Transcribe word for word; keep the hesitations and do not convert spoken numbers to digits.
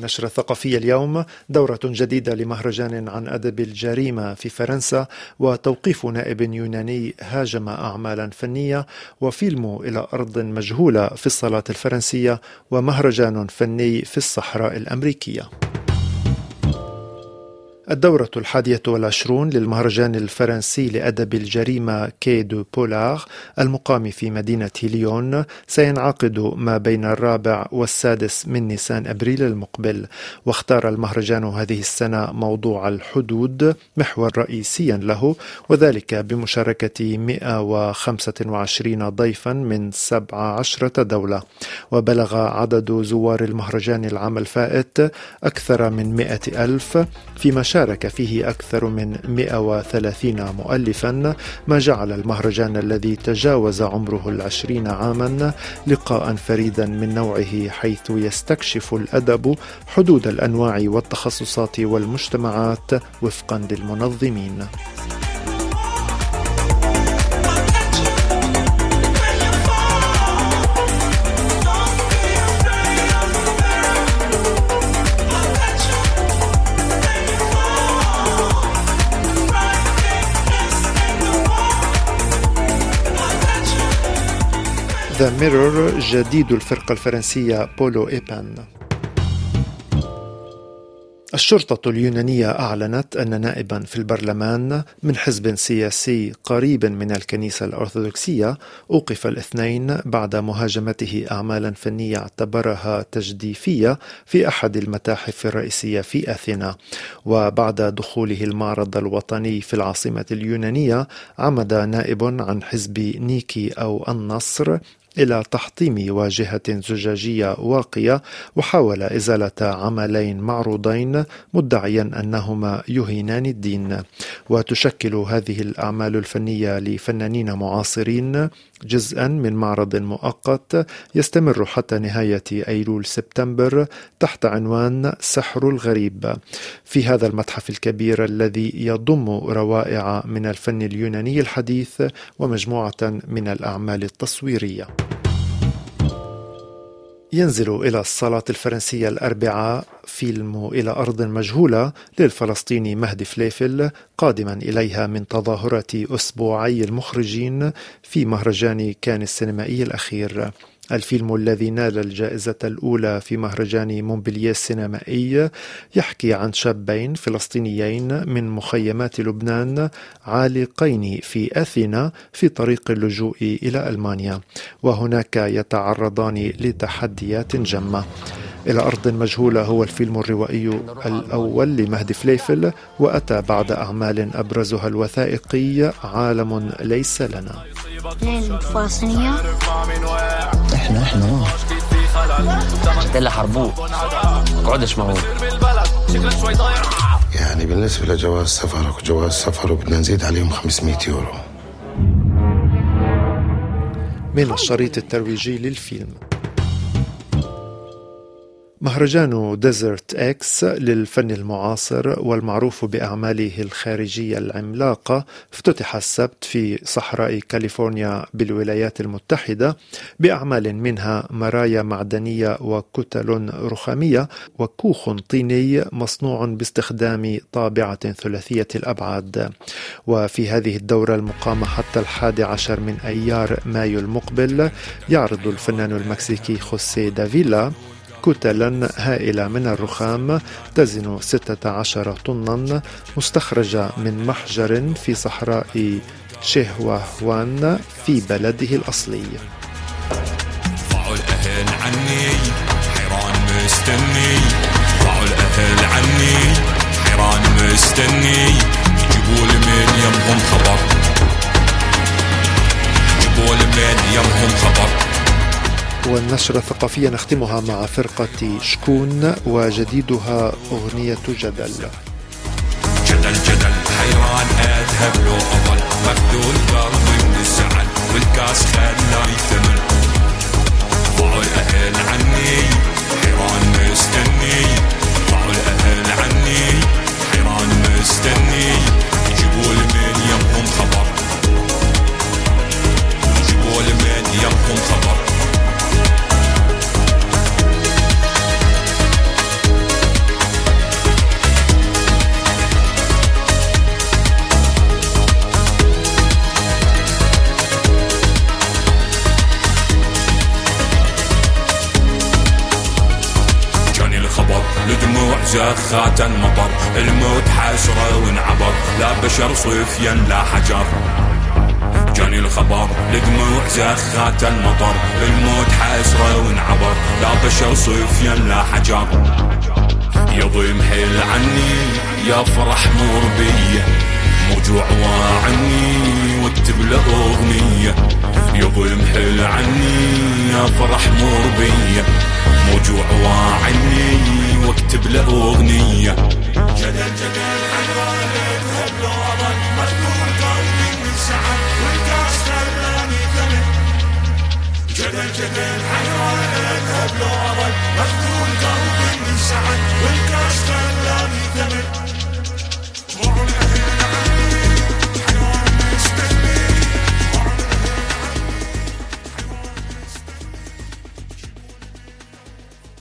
النشرة الثقافية اليوم دورة جديدة لمهرجان عن أدب الجريمة في فرنسا، وتوقيف نائب يوناني هاجم أعمالا فنية، وفيلم إلى أرض مجهولة في الصالات الفرنسية، ومهرجان فني في الصحراء الأمريكية. الدورة الحادية والعشرون للمهرجان الفرنسي لأدب الجريمة كي دو بولار المقام في مدينة ليون سينعقد ما بين الرابع والسادس من نيسان أبريل المقبل. واختار المهرجان هذه السنة موضوع الحدود محور رئيسيا له، وذلك بمشاركة مئة وخمسة وعشرين ضيفا من سبع عشرة دولة. وبلغ عدد زوار المهرجان العام الفائت أكثر من مئة ألف، فيما شارك فيه أكثر من مئة وثلاثين مؤلفا، ما جعل المهرجان الذي تجاوز عمره العشرين عاما لقاء فريدا من نوعه، حيث يستكشف الأدب حدود الأنواع والتخصصات والمجتمعات وفقا للمنظمين. ذا ميرور جديد الفرقة الفرنسية بولو إيبان. الشرطة اليونانية أعلنت أن نائبا في البرلمان من حزب سياسي قريب من الكنيسة الأرثوذكسية أوقف الاثنين بعد مهاجمته أعمالا فنية اعتبرها تجديفية في أحد المتاحف الرئيسية في أثينا. وبعد دخوله المعرض الوطني في العاصمة اليونانية، عمد نائب عن حزب نيكي أو النصر إلى تحطيم واجهة زجاجية واقية، وحاول إزالة عملين معروضين مدعيا أنهما يهينان الدين. وتشكل هذه الأعمال الفنية لفنانين معاصرين جزءا من معرض مؤقت يستمر حتى نهاية أيلول سبتمبر تحت عنوان سحر الغريب. في هذا المتحف الكبير الذي يضم روائع من الفن اليوناني الحديث ومجموعة من الأعمال التصويرية. ينزل إلى الصالات الفرنسية الأربعاء فيلم إلى أرض مجهولة للفلسطيني مهدي فليفل، قادما إليها من تظاهرة أسبوعي المخرجين في مهرجان كان السينمائي الأخير. الفيلم الذي نال الجائزة الأولى في مهرجان مونبلييه السينمائي يحكي عن شابين فلسطينيين من مخيمات لبنان عالقين في أثينا في طريق اللجوء إلى ألمانيا، وهناك يتعرضان لتحديات جمة. إلى أرض مجهولة هو الفيلم الروائي الأول لمهدي فليفل، وأتى بعد أعمال أبرزها الوثائقي عالم ليس لنا. احنا احنا جدلا حربوه قعدش معه. يعني بالنسبة لجواز سفرك وجواز سفره بدنا نزيد عليهم خمسمائة يورو. من الشريط الترويجي للفيلم. مهرجان ديزرت إكس للفن المعاصر والمعروف بأعماله الخارجية العملاقة افتتح السبت في صحراء كاليفورنيا بالولايات المتحدة بأعمال منها مرايا معدنية وكتل رخامية وكوخ طيني مصنوع باستخدام طابعة ثلاثية الأبعاد. وفي هذه الدورة المقامة حتى الحادي عشر من أيار مايو المقبل، يعرض الفنان المكسيكي خوسيه دافيلا كتلا هائلة من الرخام تزن ستة عشر طنا مستخرجة من محجر في صحراء تشيهواهوان في بلده الأصلي. ضاعوا الأهل عني حيران مستني، ضاعوا الأهل عني حيران مستني، يجيبوا لي من يمهم خبر، يجيبوا لي من يمهم خبر. والنشرة الثقافية نختمها مع فرقة شكون وجديدها أغنية جدل. جدل جدل حيران أذهب لو أظل مخذول قلبي من الزعل والكاس خلاي ثمن. ضاعوا الأهل عني حيران مستني، ضاعوا الأهل عني حيران مستني، يجيبوا لي من يمهم خبر، يجيبوا لي من يمهم خبر. زخات المطر، الموت حسرة وانعبر، لا بشر صفيا لا حجر. جاني الخبر لدموع زخات المطر، الموت حسرة وانعبر، لا بشر صفيا لا حجر. يضيم حيل عني يا فرح مور بيه، موجوع واعني واكتب له اغنيه. يضيم حيل عني يا فرح مور بيه، موجوع واعني واكتب له اغنيه. جدل جدل حيران يذهب له ابد، مخدوم قلبي من سعد والكاس خلاني ثمن. جدل جدل حيران يذهب له ابد.